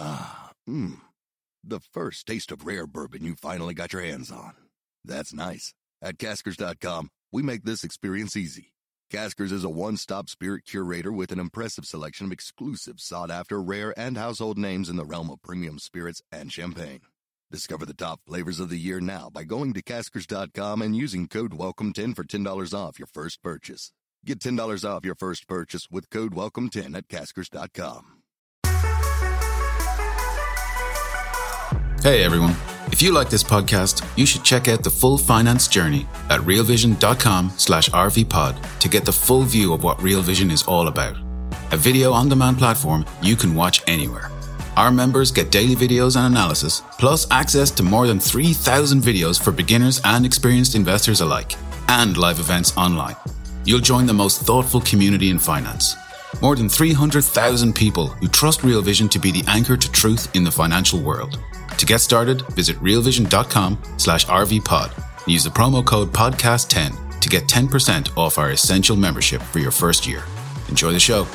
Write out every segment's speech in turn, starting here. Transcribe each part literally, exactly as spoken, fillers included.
Ah, mmm. The first taste of rare bourbon you finally got your hands on. That's nice. At Caskers dot com, we make this experience easy. Caskers is a one-stop spirit curator with an impressive selection of exclusive, sought-after, rare, and household names in the realm of premium spirits and champagne. Discover the top flavors of the year now by going to Caskers dot com and using code welcome ten for ten dollars off your first purchase. Get ten dollars off your first purchase with code welcome ten at Caskers dot com. Hey everyone, if you like this podcast, you should check out the full finance journey at real vision dot com slash R V pod to get the full view of what Real Vision is all about. A video on-demand platform you can watch anywhere. Our members get daily videos and analysis, plus access to more than three thousand videos for beginners and experienced investors alike, and live events online. You'll join the most thoughtful community in finance. More than three hundred thousand people who trust Real Vision to be the anchor to truth in the financial world. To get started, visit real vision dot com slash R V pod and use the promo code podcast ten to get ten percent off our essential membership for your first year. Enjoy the show.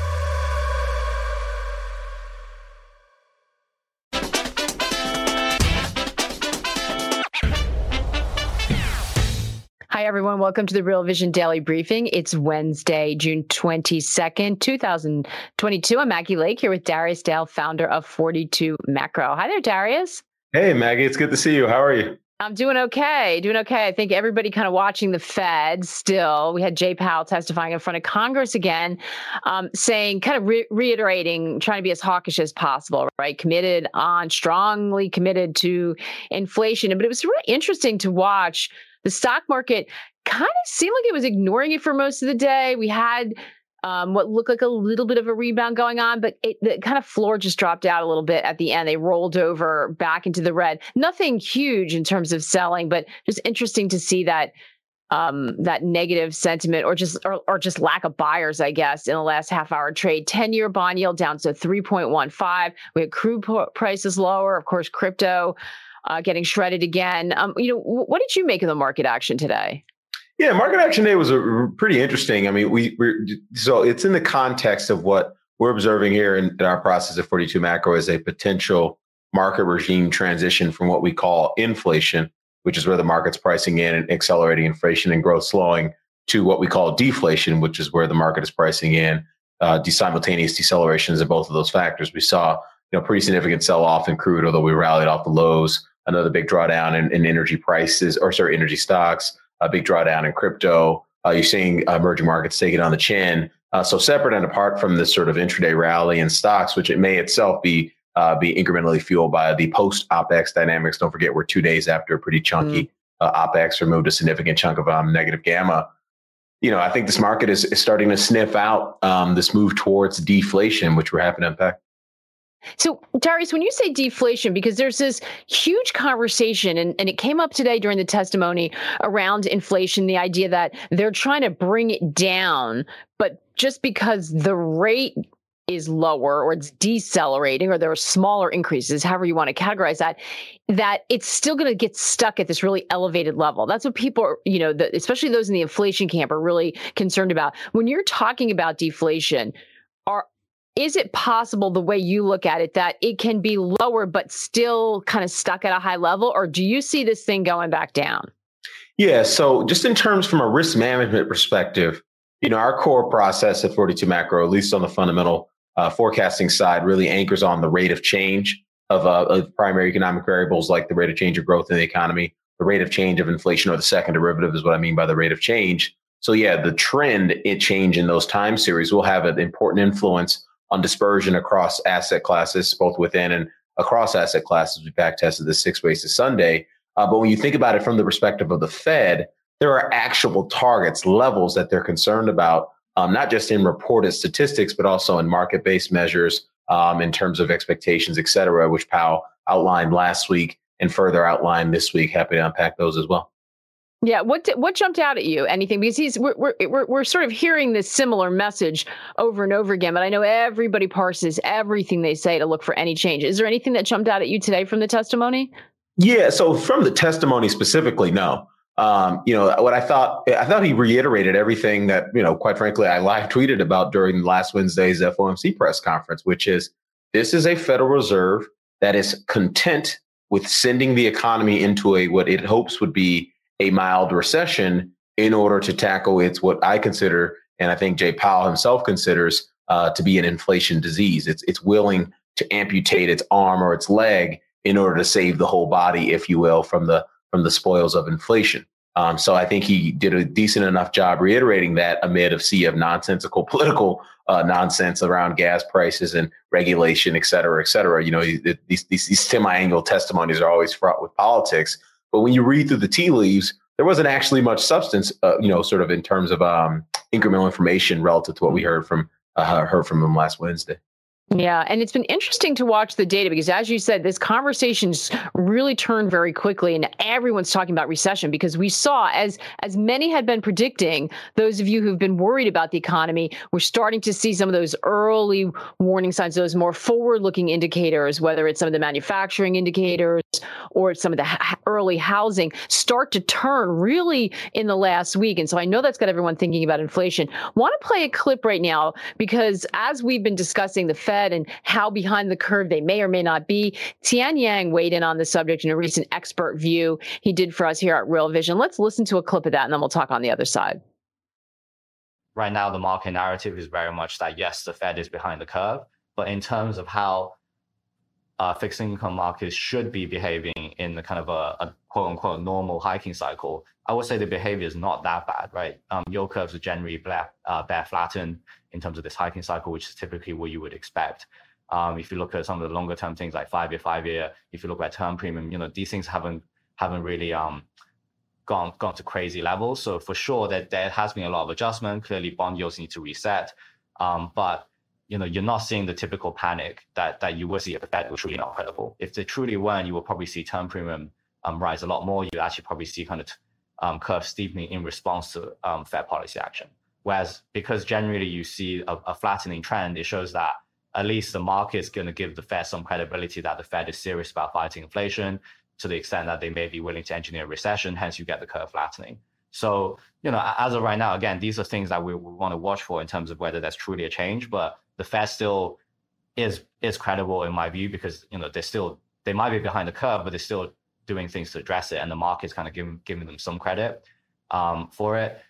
Hi, everyone. Welcome to the Real Vision Daily Briefing. It's Wednesday, June twenty-second, twenty twenty-two. I'm Maggie Lake here with Darius Dale, founder of forty-two Macro. Hi there, Darius. Hey, Maggie. It's good to see you. How are you? I'm doing okay. Doing okay. I think everybody kind of watching the Fed still. We had Jay Powell testifying in front of Congress again, um, saying, kind of re- reiterating, trying to be as hawkish as possible, right? Committed on, strongly committed to inflation. But it was really interesting to watch. The stock market kind of seemed like it was ignoring it for most of the day. We had um, what looked like a little bit of a rebound going on, but it, the kind of floor just dropped out a little bit at the end. They rolled over back into the red. Nothing huge in terms of selling, but just interesting to see that um, that negative sentiment or just or, or just lack of buyers, I guess, in the last half hour trade. ten-year bond yield down to three point one five. We had crude prices lower, of course, crypto Uh, getting shredded again. Um, you know, w- what did you make of the market action today? Yeah, market action day was a, pretty interesting. I mean, we we're, so it's in the context of what we're observing here in, in our process of forty-two Macro as a potential market regime transition from what we call inflation, which is where the market's pricing in and accelerating inflation and growth slowing, to what we call deflation, which is where the market is pricing in uh, de- simultaneous decelerations of both of those factors. We saw, you know, pretty significant sell-off in crude, although we rallied off the lows. Another big drawdown in, in energy prices, or sorry, energy stocks, a big drawdown in crypto. Uh, you're seeing uh, emerging markets take it on the chin. Uh, so separate and apart from this sort of intraday rally in stocks, which it may itself be uh, be incrementally fueled by the post-OPEX dynamics. Don't forget, we're two days after a pretty chunky mm. uh, OPEX removed a significant chunk of um, negative gamma. You know, I think this market is, is starting to sniff out um, this move towards deflation, which we're happy to unpack. So, Darius, when you say deflation, because there's this huge conversation, and, and it came up today during the testimony around inflation, the idea that they're trying to bring it down, but just because the rate is lower or it's decelerating or there are smaller increases, however you want to categorize that, that it's still going to get stuck at this really elevated level. That's what people are, you know, the, especially those in the inflation camp are really concerned about. When you're talking about deflation, are Is it possible, the way you look at it, that it can be lower but still kind of stuck at a high level? Or do you see this thing going back down? Yeah, so just in terms from a risk management perspective, you know, our core process at forty-two Macro, at least on the fundamental uh, forecasting side, really anchors on the rate of change of, uh, of primary economic variables like the rate of change of growth in the economy, the rate of change of inflation, or the second derivative is what I mean by the rate of change. So yeah, the trend in change in those time series will have an important influence on dispersion across asset classes, both within and across asset classes. We back tested this six ways to Sunday. Uh, but when you think about it from the perspective of the Fed, there are actual targets, levels that they're concerned about, um, not just in reported statistics, but also in market-based measures um, in terms of expectations, et cetera, which Powell outlined last week and further outlined this week. Happy to unpack those as well. Yeah, what what jumped out at you? Anything? Because he's we're we're we're, we're sort of hearing this similar message over and over again. But I know everybody parses everything they say to look for any change. Is there anything that jumped out at you today from the testimony? Yeah. So from the testimony specifically, no. Um, you know what I thought. I thought he reiterated everything that, you know, quite frankly, I live tweeted about during last Wednesday's F O M C press conference, which is, This is a Federal Reserve that is content with sending the economy into a what it hopes would be a mild recession in order to tackle its what I consider, and I think Jay Powell himself considers, uh, to be an inflation disease. It's it's willing to amputate its arm or its leg in order to save the whole body, if you will, from the from the spoils of inflation. Um, so I think he did a decent enough job reiterating that amid a sea of nonsensical political uh, nonsense around gas prices and regulation, et cetera, et cetera. You know, these, these, these semi-annual testimonies are always fraught with politics. But when you read through the tea leaves, there wasn't actually much substance, uh, you know, sort of in terms of um, incremental information relative to what we heard from uh, heard from him last Wednesday. Yeah. And it's been interesting to watch the data because, as you said, this conversation's really turned very quickly and everyone's talking about recession because we saw, as as many had been predicting, those of you who've been worried about the economy, we're starting to see some of those early warning signs, those more forward-looking indicators, whether it's some of the manufacturing indicators or some of the ha- early housing, start to turn really in the last week. And so I know that's got everyone thinking about inflation. I want to play a clip right now because as we've been discussing the Fed and how behind the curve they may or may not be, Tian Yang weighed in on the subject in a recent expert view he did for us here at Real Vision. Let's listen to a clip of that and then we'll talk on the other side. Right now, the market narrative is very much that, yes, the Fed is behind the curve. But in terms of how uh, fixed income markets should be behaving in the kind of a, a quote unquote normal hiking cycle, I would say the behavior is not that bad, right? Um, yield curves are generally bear, uh, bear flattened in terms of this hiking cycle, which is typically what you would expect. Um, if you look at some of the longer term things like five year, five year, if you look at term premium, you know, these things haven't haven't really um, gone gone to crazy levels. So for sure that there has been a lot of adjustment. Clearly, bond yields need to reset, um, but you know, you're not seeing the typical panic that that you would see if the Fed was truly not credible. If they truly weren't, you will probably see term premium um, rise a lot more. You actually probably see kind of um, curve steepening in response to um, Fed policy action. Whereas because generally you see a, a flattening trend, it shows that at least the market's going to give the Fed some credibility that the Fed is serious about fighting inflation to the extent that they may be willing to engineer a recession, hence you get the curve flattening. So, you know, as of right now, again, these are things that we, we want to watch for in terms of whether there's truly a change, but the Fed still is is credible in my view because, you know, they're still, they might be behind the curve, but they're still doing things to address it, and the market's kind of giving, giving them some credit um, for it.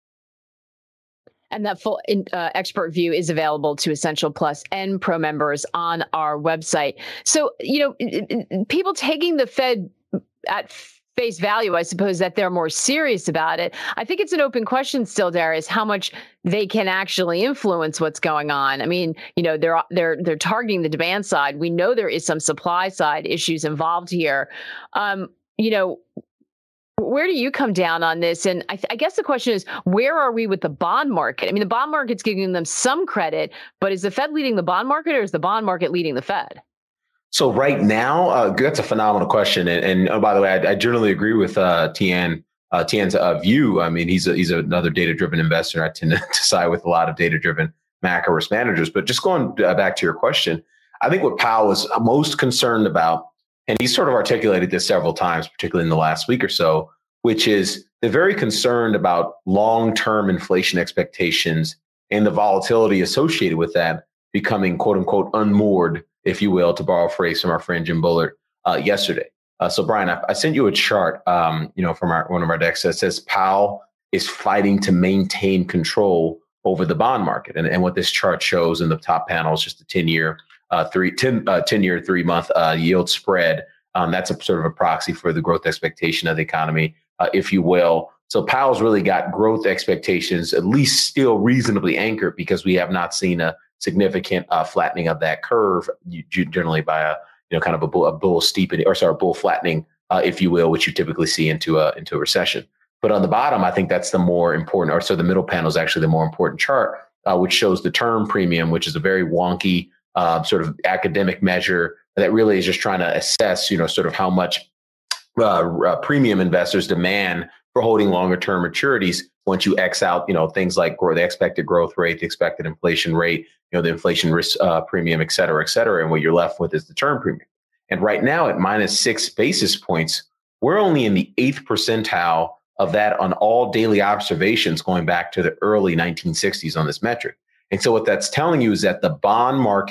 And that full uh, expert view is available to Essential Plus and Pro members on our website. So, you know, people taking the Fed at face value, I suppose that they're more serious about it. I think it's an open question still, Darius, how much they can actually influence what's going on. I mean, you know, they're they're they're targeting the demand side. We know there is some supply side issues involved here. Um, you know, where do you come down on this? And I, th- I guess the question is, where are we with the bond market? I mean, the bond market's giving them some credit, but is the Fed leading the bond market or is the bond market leading the Fed? So right now, uh, that's a phenomenal question. And, and oh, by the way, I, I generally agree with uh, Tian, uh, Tian's uh, view. I mean, he's a, he's another data-driven investor. I tend to side with a lot of data-driven macro risk managers. But just going back to your question, I think what Powell is most concerned about, and he's sort of articulated this several times, particularly in the last week or so, which is they're very concerned about long-term inflation expectations and the volatility associated with that becoming, quote unquote, unmoored, if you will, to borrow a phrase from our friend Jim Bullard uh, yesterday. Uh, so, Brian, I, I sent you a chart, um, you know, from our, one of our decks that says Powell is fighting to maintain control over the bond market. And, and what this chart shows in the top panel is just a ten-year, uh, three, ten, uh, ten-year, three-month uh, yield spread. Um, that's a sort of a proxy for the growth expectation of the economy, uh, if you will. So Powell's really got growth expectations at least still reasonably anchored because we have not seen a significant uh, flattening of that curve, generally by a you know kind of a bull, a bull steepening or sorry bull flattening, uh, if you will, which you typically see into a into a recession. But on the bottom, I think that's the more important, or so the middle panel is actually the more important chart, uh, which shows the term premium, which is a very wonky uh, sort of academic measure that really is just trying to assess, you know, sort of how much uh, uh, premium investors demand for holding longer term maturities once you X out, you know, things like the expected growth rate, the expected inflation rate, you know, the inflation risk uh, premium, et cetera, et cetera. And what you're left with is the term premium. And right now at minus six basis points, we're only in the eighth percentile of that on all daily observations going back to the early nineteen sixties on this metric. And so what that's telling you is that the bond market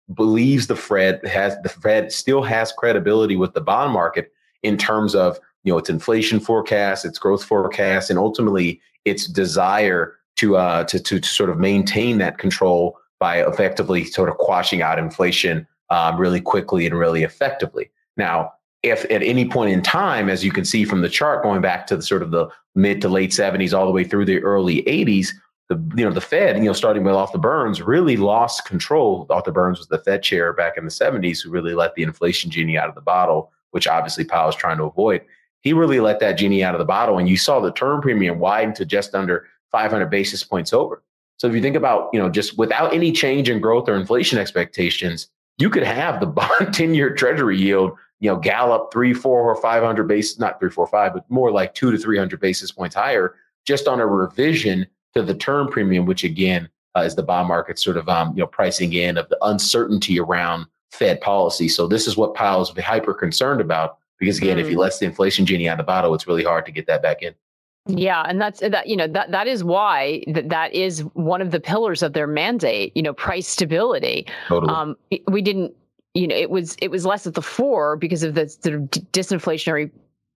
believes the Fed has the Fed still has credibility with the bond market in terms of, you know, its inflation forecast, its growth forecast, and ultimately its desire to uh to to, to sort of maintain that control by effectively sort of quashing out inflation um, really quickly and really effectively. Now, if at any point in time, as you can see from the chart, going back to the sort of the mid to late seventies all the way through the early eighties, the you know the Fed, you know, starting with Arthur Burns, really lost control. Arthur Burns was the Fed chair back in the seventies, who really let the inflation genie out of the bottle, which obviously Powell was trying to avoid. He really let that genie out of the bottle, and you saw the term premium widen to just under five hundred basis points over. So if you think about, you know, just without any change in growth or inflation expectations, you could have the bond ten-year Treasury yield, you know, gallop three, four, or five hundred basis, not three, four, five, but more like two to three hundred basis points higher, just on a revision to the term premium, which again uh, is the bond market sort of um, you know pricing in of the uncertainty around Fed policy. So this is what Powell's hyper concerned about, because again, mm. if he lets the inflation genie out of the bottle, it's really hard to get that back in. Yeah, and that's that. You know, that that is why that that is one of the pillars of their mandate. You know, price stability. Totally. Um, we didn't. You know, it was it was less at the fore because of the sort of disinflationary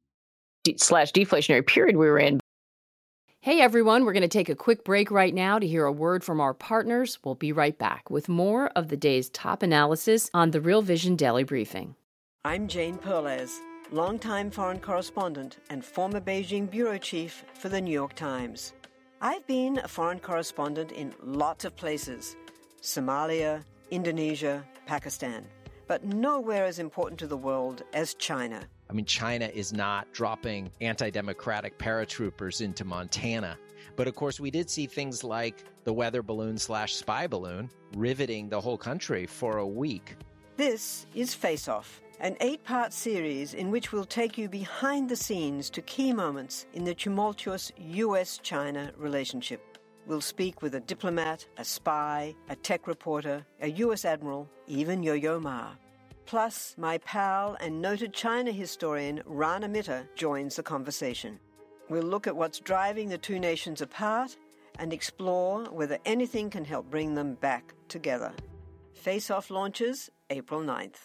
slash deflationary period we were in. Hey everyone, we're going to take a quick break right now to hear a word from our partners. We'll be right back with more of the day's top analysis on the Real Vision Daily Briefing. I'm Jane Perlez, longtime foreign correspondent and former Beijing bureau chief for the New York Times. I've been a foreign correspondent in lots of places: Somalia, Indonesia, Pakistan, but nowhere as important to the world as China. I mean, China is not dropping anti-democratic paratroopers into Montana. But of course, we did see things like the weather balloon slash spy balloon riveting the whole country for a week. This is Face Off, an eight-part series in which we'll take you behind the scenes to key moments in the tumultuous U S China relationship. We'll speak with a diplomat, a spy, a tech reporter, a U S admiral, even Yo-Yo Ma. Plus, my pal and noted China historian Rana Mitter joins the conversation. We'll look at what's driving the two nations apart and explore whether anything can help bring them back together. Face Off launches April ninth.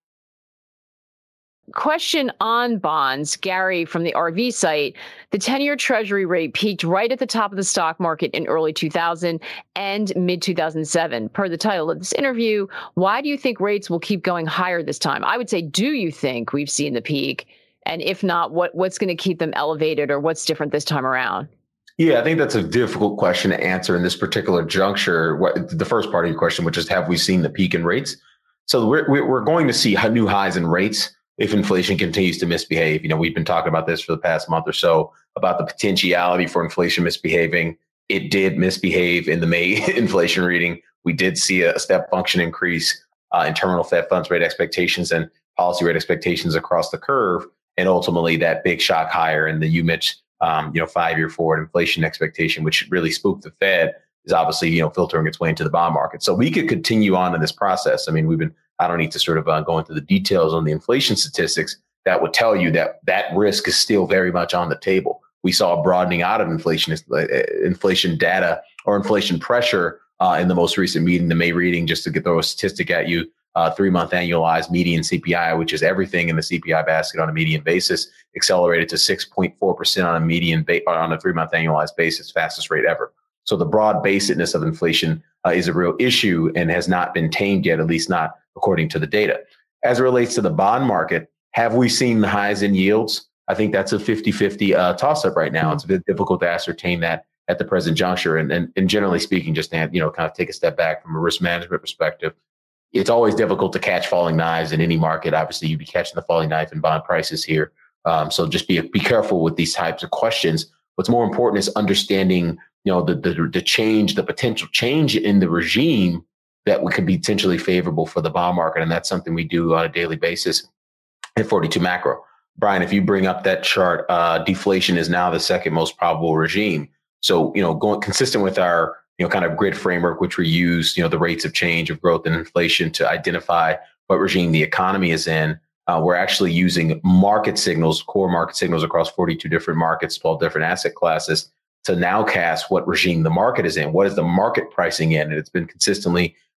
Question on bonds, Gary from the R V site. The ten-year Treasury rate peaked right at the top of the stock market in early two thousand and mid two thousand seven. Per the title of this interview, why do you think rates will keep going higher this time? I would say, do you think we've seen the peak? And if not, what what's going to keep them elevated, or what's different this time around? Yeah, I think that's a difficult question to answer in this particular juncture. What, the first part of your question, which is, have we seen the peak in rates? So we're we're going to see new highs in rates if inflation continues to misbehave. You know, we've been talking about this for the past month or so, about the potentiality for inflation misbehaving. It did misbehave in the May inflation reading. We did see a step function increase uh, in terminal Fed funds rate expectations and policy rate expectations across the curve, and ultimately that big shock higher in the U M I T, um, you know, five-year forward inflation expectation, which really spooked the Fed, is obviously, you know, filtering its way into the bond market. So we could continue on in this process. I mean, we've been I don't need to sort of uh, go into the details on the inflation statistics that would tell you that that risk is still very much on the table. We saw a broadening out of inflation, uh, inflation data or inflation pressure uh, in the most recent meeting, the May reading, just to get throw a statistic at you, uh, three-month annualized median C P I, which is everything in the C P I basket on a median basis, accelerated to six point four percent on a median ba- on a three-month annualized basis, fastest rate ever. So the broad basedness of inflation uh, is a real issue and has not been tamed yet, at least not according to the data. As it relates to the bond market, have we seen the highs in yields? I think that's a fifty-fifty uh, toss-up right now. It's a bit difficult to ascertain that at the present juncture. And, and, and generally speaking, just to, you know, kind of take a step back from a risk management perspective, it's always difficult to catch falling knives in any market. Obviously, you'd be catching the falling knife in bond prices here. Um, so just be be careful with these types of questions. What's more important is understanding, you know, the, the the change, the potential change in the regime that could be potentially favorable for the bond market. And that's something we do on a daily basis at forty-two Macro. Brian, if you bring up that chart, uh, deflation is now the second most probable regime. So, you know, going consistent with our, you know, kind of grid framework, which we use, you know, the rates of change of growth and inflation to identify what regime the economy is in. Uh, we're actually using market signals, core market signals across forty-two different markets, twelve different asset classes to now cast what regime the market is in. What is the market pricing in? And it's been consistently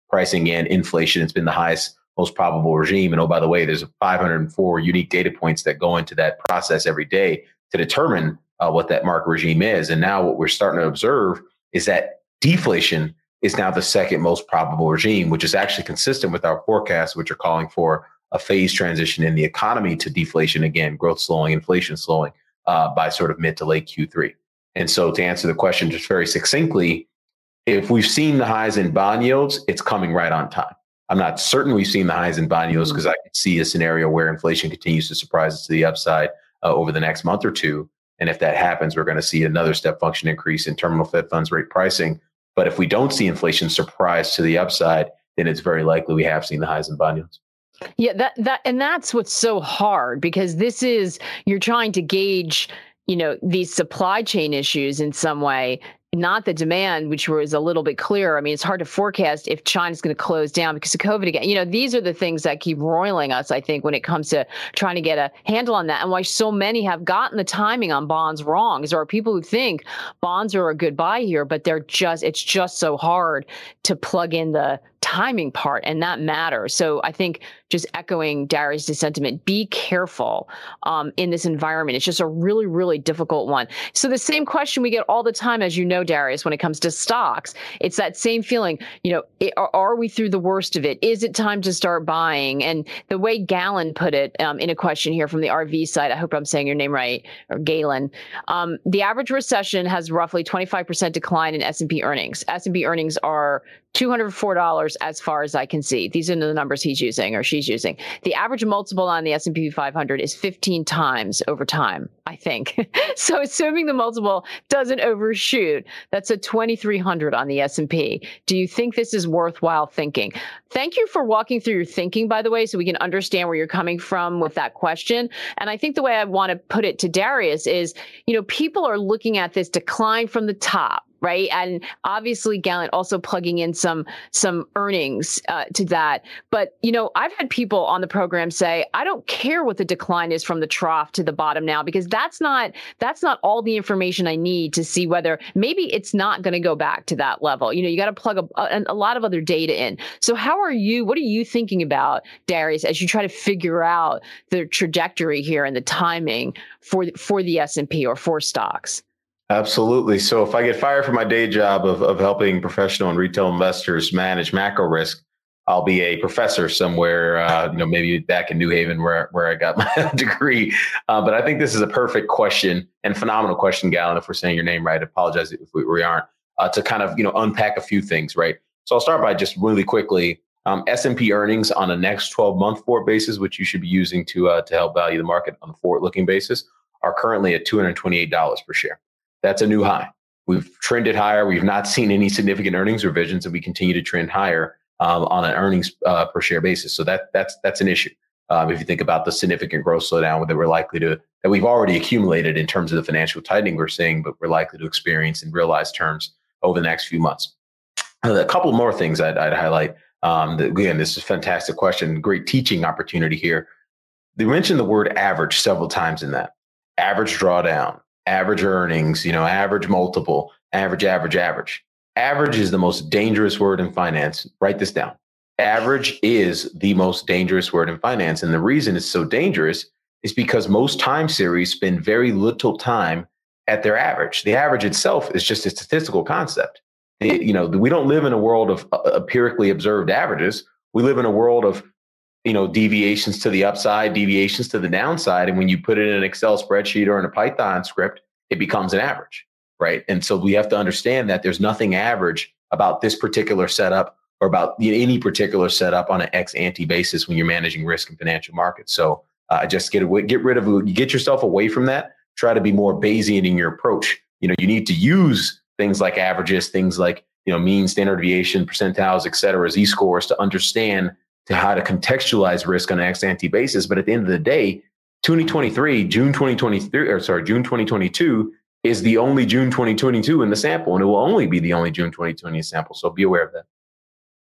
pricing in inflation. It's been the highest, most probable regime. And oh, by the way, there's five hundred four unique data points that go into that process every day to determine uh, what that market regime is. And now what we're starting to observe is that deflation is now the second most probable regime, which is actually consistent with our forecasts, which are calling for a phased transition in the economy to deflation again, growth slowing, inflation slowing uh, by sort of mid to late Q three. And so to answer the question just very succinctly, if we've seen the highs in bond yields, it's coming right on time. I'm not certain we've seen the highs in bond yields because I could see a scenario where inflation continues to surprise us to the upside uh, over the next month or two. And if that happens, we're going to see another step function increase in terminal Fed funds rate pricing. But if we don't see inflation surprise to the upside, then it's very likely we have seen the highs in bond yields. Yeah, that that and that's what's so hard, because this is, you're trying to gauge, you know, these supply chain issues in some way, not the demand, which was a little bit clearer. I mean, it's hard to forecast if China's going to close down because of COVID again. You know, these are the things that keep roiling us, I think, when it comes to trying to get a handle on that, and why so many have gotten the timing on bonds wrong. Is there are people who think bonds are a good buy here, but they're just, it's just so hard to plug in the timing part, and that matters. So I think, just echoing Darius' sentiment, be careful um, in this environment. It's just a really, really difficult one. So the same question we get all the time, as you know, Darius, when it comes to stocks, it's that same feeling, you know, it, are, are we through the worst of it? Is it time to start buying? And the way Galen put it um, in a question here from the R V side, I hope I'm saying your name right, or Galen, um, the average recession has roughly twenty-five percent decline in S and P earnings. S and P earnings are two hundred four dollars as far as I can see. These are the numbers he's using or she's using. The average multiple on the S and P five hundred is fifteen times over time, I think. So assuming the multiple doesn't overshoot, that's a twenty-three hundred on the S and P. Do you think this is worthwhile thinking? Thank you for walking through your thinking, by the way, so we can understand where you're coming from with that question. And I think the way I want to put it to Darius is, you know, people are looking at this decline from the top, right? And obviously, Gallant also plugging in some some earnings uh, to that. But, you know, I've had people on the program say, I don't care what the decline is from the trough to the bottom now, because that's not that's not all the information I need to see whether maybe it's not going to go back to that level. You know, you got to plug a, a, a lot of other data in. So how are you, what are you thinking about, Darius, as you try to figure out the trajectory here and the timing for, for the S and P or for stocks? Absolutely. So if I get fired from my day job of, of helping professional and retail investors manage macro risk, I'll be a professor somewhere, uh, you know, maybe back in New Haven where, where I got my degree. Uh, but I think this is a perfect question and phenomenal question, Galen, if we're saying your name right. I apologize if we, we aren't, uh, to kind of, you know, unpack a few things, right? So I'll start by just really quickly, um, S and P earnings on a next twelve month forward basis, which you should be using to uh, to help value the market on a forward looking basis, are currently at two hundred twenty-eight dollars per share. That's a new high. We've trended higher. We've not seen any significant earnings revisions, and we continue to trend higher um, on an earnings uh, per share basis. So that that's that's an issue. Um, if you think about the significant growth slowdown that we're likely to, that we've already accumulated in terms of the financial tightening we're seeing, but we're likely to experience in realized terms over the next few months. Uh, a couple more things I'd, I'd highlight. Um, that, again, this is a fantastic question, great teaching opportunity here. They mentioned the word average several times in that. Average drawdown, average earnings, you know, average multiple, average, average, average. Average is the most dangerous word in finance. Write this down. Average is the most dangerous word in finance. And the reason it's so dangerous is because most time series spend very little time at their average. The average itself is just a statistical concept. It, you know, we don't live in a world of uh, empirically observed averages. We live in a world of, you know, deviations to the upside, deviations to the downside. And when you put it in an Excel spreadsheet or in a Python script, it becomes an average, right? And so we have to understand that there's nothing average about this particular setup or about any particular setup on an ex ante basis when you're managing risk in financial markets. So uh, just get away, get rid of, you get yourself away from that. Try to be more Bayesian in your approach. You know, you need to use things like averages, things like, you know, mean, standard deviation, percentiles, et cetera, Z-scores to understand to how to contextualize risk on an ex ante basis. But at the end of the day, twenty twenty-three, June twenty twenty-three, or sorry, June twenty twenty-two is the only June twenty twenty-two in the sample, and it will only be the only June twenty twenty sample. So be aware of that.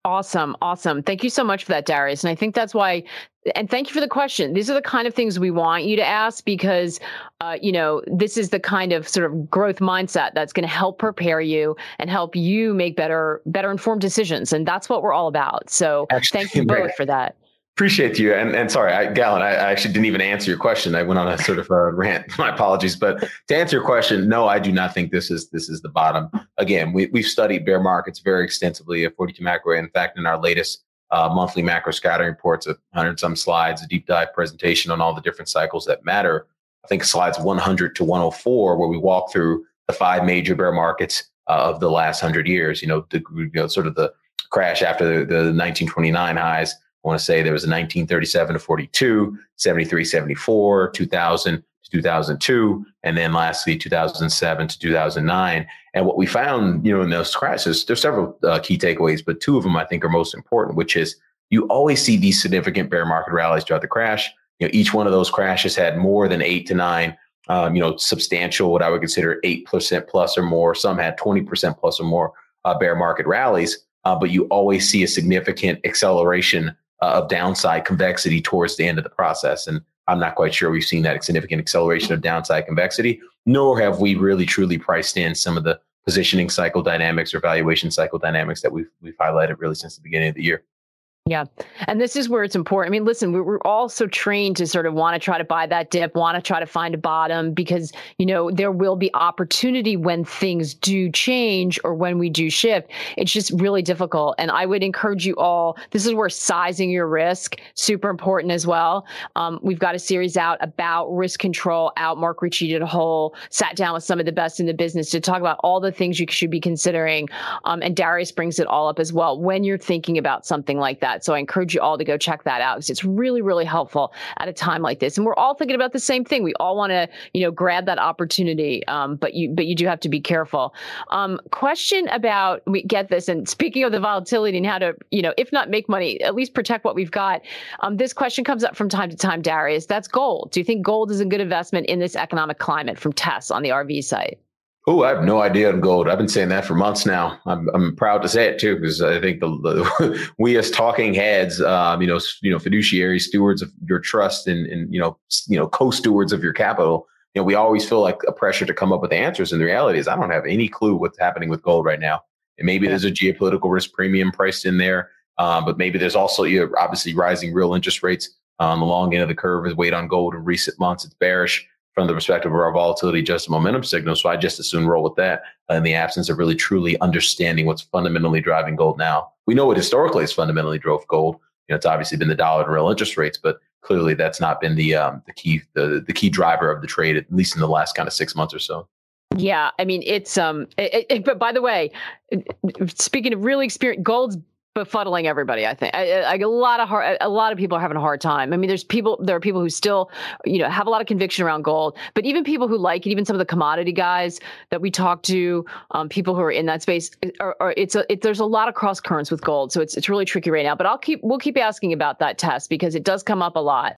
Awesome. Awesome. Thank you so much for that, Darius. And I think that's why, and thank you for the question. These are the kind of things we want you to ask because, uh, you know, this is the kind of sort of growth mindset that's going to help prepare you and help you make better, better informed decisions. And that's what we're all about. So Actually, thank you both for that. Appreciate you. And, and sorry, I, Galen, I, I actually didn't even answer your question. I went on a sort of a rant. My apologies. But to answer your question, no, I do not think this is this is the bottom. Again, we, we've studied bear markets very extensively at forty-two Macro. In fact, in our latest uh, monthly macro scattering reports, a hundred some slides, a deep dive presentation on all the different cycles that matter. I think slides one hundred to one oh four, where we walk through the five major bear markets uh, of the last hundred years. You know, the, you know, sort of the crash after the, the nineteen twenty-nine highs. I want to say there was a nineteen thirty-seven to forty-two, seventy-three, seventy-four, two thousand to two thousand two, and then lastly two thousand seven to two thousand nine. And what we found, you know, in those crashes, there's several uh, key takeaways, but two of them I think are most important, which is you always see these significant bear market rallies throughout the crash. You know, each one of those crashes had more than eight to nine, um, you know, substantial, what I would consider eight percent plus or more. Some had twenty percent plus or more uh, bear market rallies, uh, but you always see a significant acceleration Uh, of downside convexity towards the end of the process. And I'm not quite sure we've seen that significant acceleration of downside convexity, nor have we really truly priced in some of the positioning cycle dynamics or valuation cycle dynamics that we've, we've highlighted really since the beginning of the year. Yeah. And this is where it's important. I mean, listen, we're all so trained to sort of want to try to buy that dip, want to try to find a bottom because, you know, there will be opportunity when things do change or when we do shift. It's just really difficult. And I would encourage you all, this is where sizing your risk, super important as well. Um, we've got a series out about risk control out. Mark Ritchie did a whole, sat down with some of the best in the business to talk about all the things you should be considering. Um, and Darius brings it all up as well when you're thinking about something like that. So I encourage you all to go check that out because it's really, really helpful at a time like this. And we're all thinking about the same thing. We all want to, you know, grab that opportunity, um, but you, but you do have to be careful. Um, question about, we get this, and speaking of the volatility and how to, you know, if not make money, at least protect what we've got. Um, this question comes up from time to time, Darius. That's gold. Do you think gold is a good investment in this economic climate? From Tess on the R V site. Oh, I have no idea on gold. I've been saying that for months now. I'm I'm proud to say it too, because I think the, the we as talking heads, um, you know, you know, fiduciary stewards of your trust and and you know, you know, co-stewards of your capital. You know, we always feel like a pressure to come up with answers. And the reality is, I don't have any clue what's happening with gold right now. And maybe yeah. there's a geopolitical risk premium priced in there, um, but maybe there's also, you know, obviously rising real interest rates on the long end of the curve. Has weighed on gold in recent months. It's bearish from the perspective of our volatility adjusted momentum signal. So I just as soon roll with that in the absence of really truly understanding what's fundamentally driving gold now. We know what historically has fundamentally drove gold. You know, it's obviously been the dollar and real interest rates, but clearly that's not been the um, the key the the key driver of the trade, at least in the last kind of six months or so. Yeah, I mean it's um. It, it, but by the way, speaking of really experienced, gold's befuddling everybody. I think I, I, a lot of hard, a lot of people are having a hard time. I mean, there's people, there are people who still, you know, have a lot of conviction around gold, but even people who like it, even some of the commodity guys that we talk to, um, people who are in that space, are, are it's a, it, there's a lot of cross currents with gold. So it's, it's really tricky right now, but I'll keep, we'll keep asking about that test because it does come up a lot.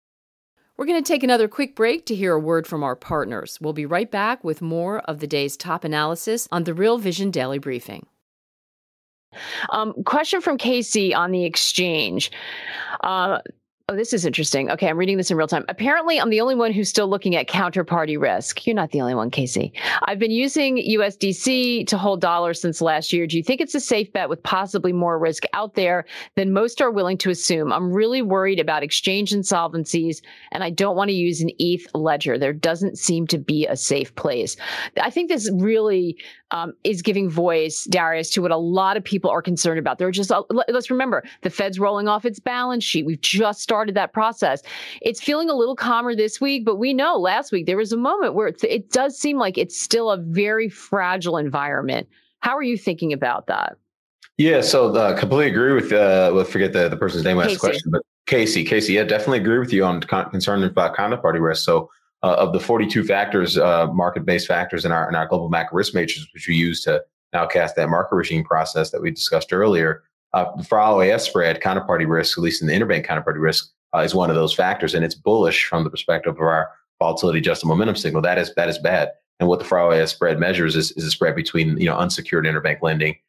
We're going to take another quick break to hear a word from our partners. We'll be right back with more of the day's top analysis on the Real Vision Daily Briefing. Um, question from Casey on the exchange. Uh, oh, this is interesting. Okay, I'm reading this in real time. Apparently, I'm the only one who's still looking at counterparty risk. You're not the only one, Casey. I've been using U S D C to hold dollars since last year. Do you think it's a safe bet with possibly more risk out there than most are willing to assume? I'm really worried about exchange insolvencies, and I don't want to use an E T H ledger. There doesn't seem to be a safe place. I think this really Um, is giving voice, Darius, to what a lot of people are concerned about. They're just, uh, let's remember, the Fed's rolling off its balance sheet. We've just started that process. It's feeling a little calmer this week, but we know last week there was a moment where it, it does seem like it's still a very fragile environment. How are you thinking about that? Yeah, so uh, completely agree with, uh, well, forget the, the person's name who asked the question, but Casey, Casey, yeah, definitely agree with you on con- concern about counterparty risk. So Uh, of the forty-two factors, uh, market-based factors in our in our global macro risk matrix, which we use to now cast that market regime process that we discussed earlier, uh, for R O A S spread, counterparty risk, at least in the interbank counterparty risk, uh, is one of those factors, and it's bullish from the perspective of our volatility adjusted momentum signal. That is that is bad. And what the R O A S spread measures is, is a spread between you know unsecured interbank lending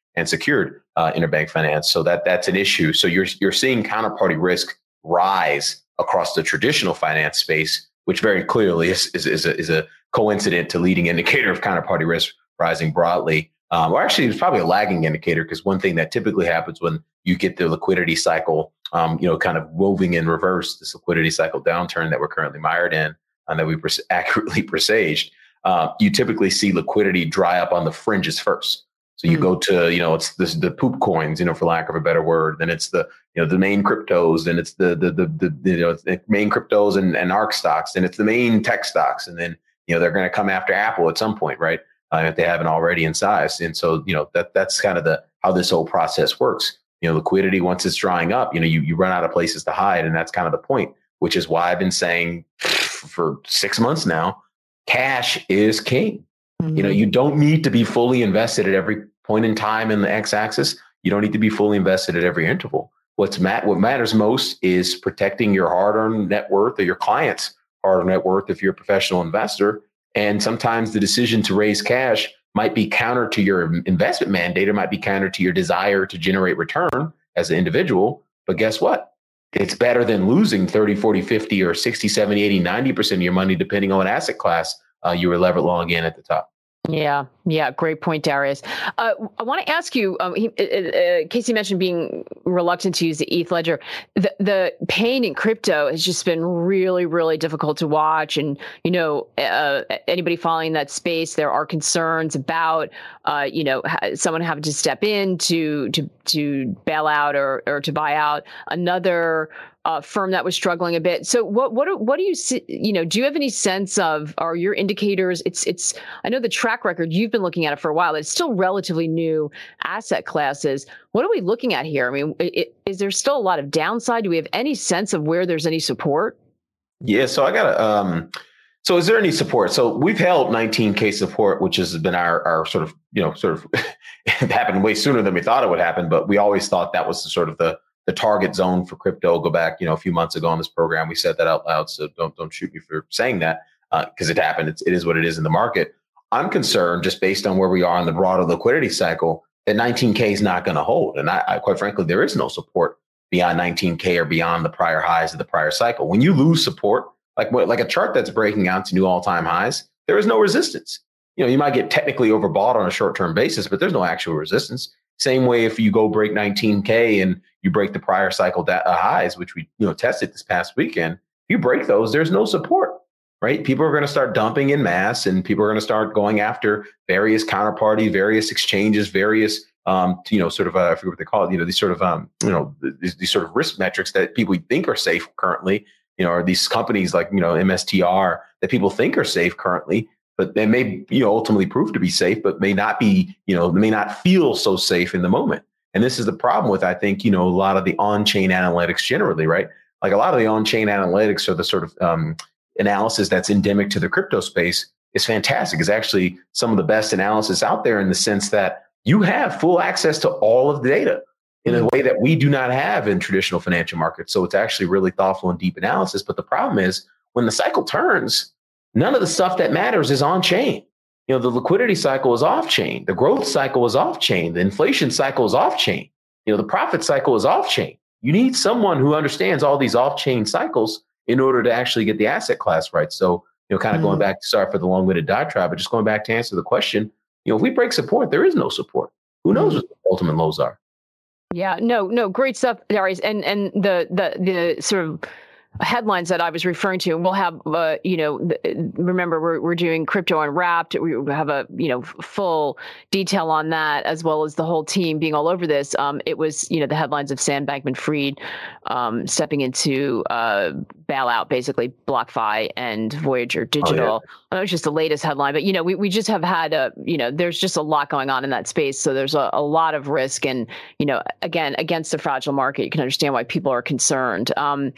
and secured uh, interbank finance. So that that's an issue. So you're you're seeing counterparty risk rise across the traditional finance space, which very clearly is is, is, a, is a coincident to leading indicator of counterparty risk rising broadly. Um, or actually, it's probably a lagging indicator, because one thing that typically happens when you get the liquidity cycle, um, you know, kind of moving in reverse, this liquidity cycle downturn that we're currently mired in, and that we pres- accurately presaged, uh, you typically see liquidity dry up on the fringes first. So you mm-hmm. go to, you know, it's this, the poop coins, you know, for lack of a better word. Then it's the, you know, the main cryptos, then it's the the the, the you know the main cryptos and, and ARK stocks, then it's the main tech stocks, and then you know they're going to come after Apple at some point, right? Uh, if they haven't already in size. And so, you know, that that's kind of the how this whole process works. You know, liquidity, once it's drying up, you know, you, you run out of places to hide. And that's kind of the point, which is why I've been saying for six months now, cash is king. Mm-hmm. You know, you don't need to be fully invested at every point in time in the x-axis. You don't need to be fully invested at every interval. What's mat- what matters most is protecting your hard-earned net worth, or your client's hard-earned net worth if you're a professional investor. And sometimes the decision to raise cash might be counter to your investment mandate, or might be counter to your desire to generate return as an individual. But guess what? It's better than losing thirty, forty, fifty, or sixty, seventy, eighty, ninety percent of your money, depending on what asset class uh, you were levered long in at the top. Yeah, yeah, great point, Darius. Uh, I want to ask you, um, he, uh, Casey mentioned being reluctant to use the E T H ledger. The, the pain in crypto has just been really, really difficult to watch. And, you know, uh, anybody following that space, there are concerns about, uh, you know, someone having to step in to to to bail out or or to buy out another Uh, firm that was struggling a bit. So what what do, what do you see, you know, do you have any sense of, are your indicators, it's it's I know the track record, you've been looking at it for a while, it's still relatively new asset classes. What are we looking at here? I mean, it, is there still a lot of downside? Do we have any sense of where there's any support? Yeah, so I got to, um, so is there any support? So we've held nineteen K support, which has been our, our sort of, you know, sort of it happened way sooner than we thought it would happen, but we always thought that was the sort of the the target zone for crypto. Go back, you know, a few months ago on this program, we said that out loud. So don't don't shoot me for saying that, because uh, it happened. It's, it is what it is in the market. I'm concerned, just based on where we are in the broader liquidity cycle, that nineteen K is not going to hold. And I, I, quite frankly, there is no support beyond nineteen K or beyond the prior highs of the prior cycle. When you lose support, like like a chart that's breaking out to new all-time highs, there is no resistance. You know, you might get technically overbought on a short-term basis, but there's no actual resistance. Same way, if you go break nineteen K and you break the prior cycle da- uh, highs, which we you know tested this past weekend, if you break those, there's no support, right? People are going to start dumping in mass, and people are going to start going after various counterparty, various exchanges, various um, you know sort of uh, I forget what they call it, you know these sort of um, you know these, these sort of risk metrics that people think are safe currently, you know, or these companies like you know M S T R that people think are safe currently. But they may, you know, ultimately prove to be safe, but may not be, you know, may not feel so safe in the moment. And this is the problem with, I think, you know, a lot of the on-chain analytics generally, right? Like a lot of the on-chain analytics, or the sort of um, analysis that's endemic to the crypto space, is fantastic. It's actually some of the best analysis out there, in the sense that you have full access to all of the data in a way that we do not have in traditional financial markets. So it's actually really thoughtful and deep analysis. But the problem is, when the cycle turns, none of the stuff that matters is on chain. You know, the liquidity cycle is off chain. The growth cycle is off chain. The inflation cycle is off chain. You know, the profit cycle is off chain. You need someone who understands all these off chain cycles in order to actually get the asset class right. So, you know, kind of mm. going back, sorry for the long-winded diatribe, but just going back to answer the question, you know, if we break support, there is no support. Who knows what the ultimate lows are? Yeah, no, no, great stuff, Darius. And and the the the sort of headlines that I was referring to, and we'll have, uh, you know, the, remember we're we're doing Crypto Unwrapped. We have a, you know, full detail on that, as well as the whole team being all over this. Um, it was, you know, the headlines of Sam Bankman-Fried um, stepping into uh, bailout, basically BlockFi and Voyager Digital. Oh, yeah. That was just the latest headline, but you know, we we just have had a, you know, there's just a lot going on in that space. So there's a, a lot of risk, and you know, again, against a fragile market, you can understand why people are concerned. Um,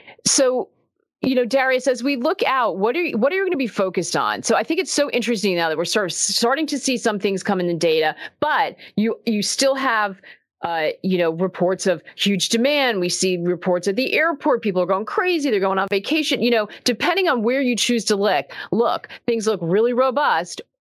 So, you know, Darius, as we look out, what are you, what are you going to be focused on? So I think it's so interesting now that we're sort of starting to see some things come in the data, but you you still have, uh, you know, reports of huge demand. We see reports at the airport. People are going crazy. They're going on vacation. You know, depending on where you choose to look, look, things look really robust,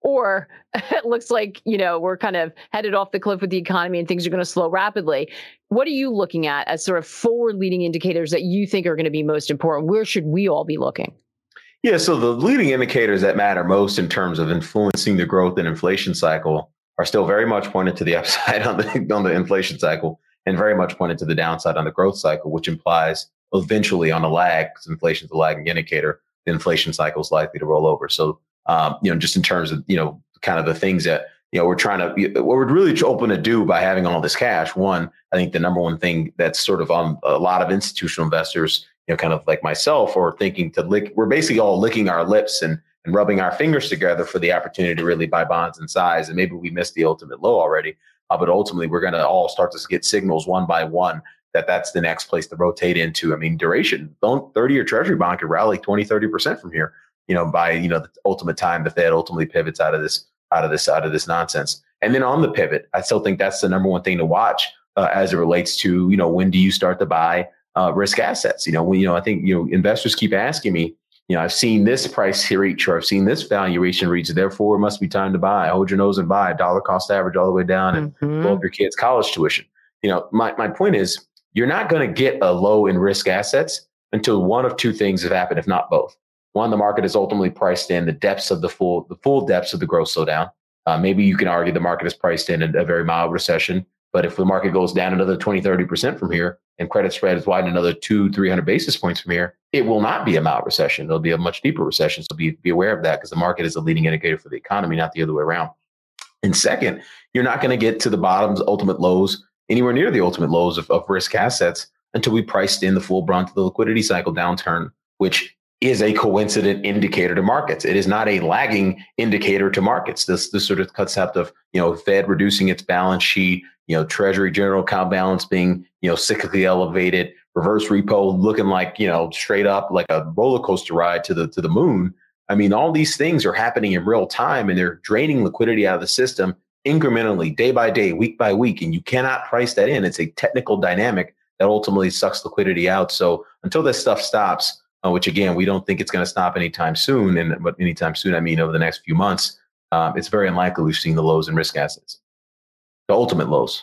or it looks like, you know, we're kind of headed off the cliff with the economy and things are going to slow rapidly. What are you looking at as sort of forward-leading indicators that you think are going to be most important? Where should we all be looking? Yeah, so the leading indicators that matter most in terms of influencing the growth and inflation cycle are still very much pointed to the upside on the on the inflation cycle and very much pointed to the downside on the growth cycle, which implies eventually on a lag, because inflation is a lagging indicator, the inflation cycle is likely to roll over. So, um, you know, just in terms of, you know, kind of the things that, you know, we're trying to, what we're really open to do by having all this cash. One, I think the number one thing that's sort of on a lot of institutional investors, you know, kind of like myself, or thinking to lick, we're basically all licking our lips and, and rubbing our fingers together for the opportunity to really buy bonds in size. And maybe we missed the ultimate low already, uh, but ultimately we're going to all start to get signals one by one that that's the next place to rotate into. I mean, duration, don't thirty-year treasury bond could rally twenty, thirty percent from here, you know, by, you know, the ultimate time the Fed ultimately pivots out of this, out of this, out of this nonsense. And then on the pivot, I still think that's the number one thing to watch uh, as it relates to, you know, when do you start to buy uh, risk assets? You know, when, you know, I think, you know, investors keep asking me, you know, I've seen this price reach, or I've seen this valuation reach, therefore it must be time to buy. Hold your nose and buy. Dollar cost average all the way down and Mm-hmm. blow up your kids' college tuition. You know, my, my point is, you're not going to get a low in risk assets until one of two things have happened, if not both. One, the market is ultimately priced in the depths of the full, the full depths of the growth slowdown. Uh, maybe you can argue the market is priced in a, a very mild recession, but if the market goes down another twenty, thirty percent from here and credit spread is widen another two, three hundred basis points from here, it will not be a mild recession. It'll be a much deeper recession. So be, be aware of that, because the market is a leading indicator for the economy, not the other way around. And second, you're not going to get to the bottoms, ultimate lows, anywhere near the ultimate lows of, of risk assets until we priced in the full brunt of the liquidity cycle downturn, which is a coincident indicator to markets. It is not a lagging indicator to markets. This this sort of concept of, you know, Fed reducing its balance sheet, you know, Treasury general account balance being, you know, cyclically elevated, reverse repo looking like, you know, straight up like a roller coaster ride to the to the moon. I mean, all these things are happening in real time, and they're draining liquidity out of the system incrementally, day by day, week by week, and you cannot price that in. It's a technical dynamic that ultimately sucks liquidity out. So until this stuff stops, uh, which again, we don't think it's going to stop anytime soon, and but anytime soon, I mean over the next few months, um, it's very unlikely we've seen the lows in risk assets, the ultimate lows.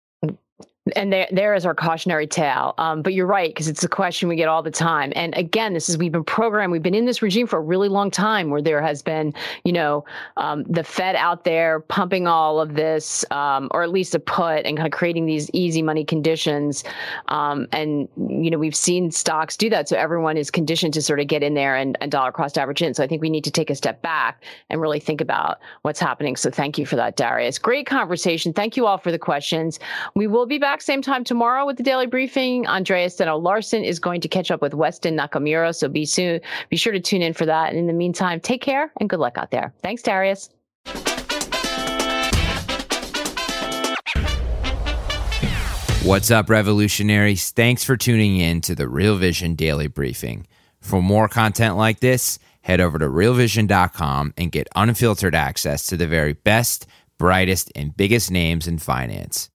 And there, there is our cautionary tale. Um, but you're right, because it's a question we get all the time. And again, this is, we've been programmed, we've been in this regime for a really long time, where there has been, you know, um, the Fed out there pumping all of this, um, or at least a put, and kind of creating these easy money conditions. Um, and, you know, we've seen stocks do that. So everyone is conditioned to sort of get in there and, and dollar cost average in. So I think we need to take a step back and really think about what's happening. So thank you for that, Darius. Great conversation. Thank you all for the questions. We will be back same time tomorrow with the Daily Briefing. Andrea Steno Larson is going to catch up with Weston Nakamura, so be soon be sure to tune in for that. And in the meantime, take care and good luck out there. Thanks, Darius. What's up, revolutionaries? Thanks for tuning in to the Real Vision Daily Briefing. For more content like this, head over to real vision dot com and get unfiltered access to the very best, brightest, and biggest names in finance.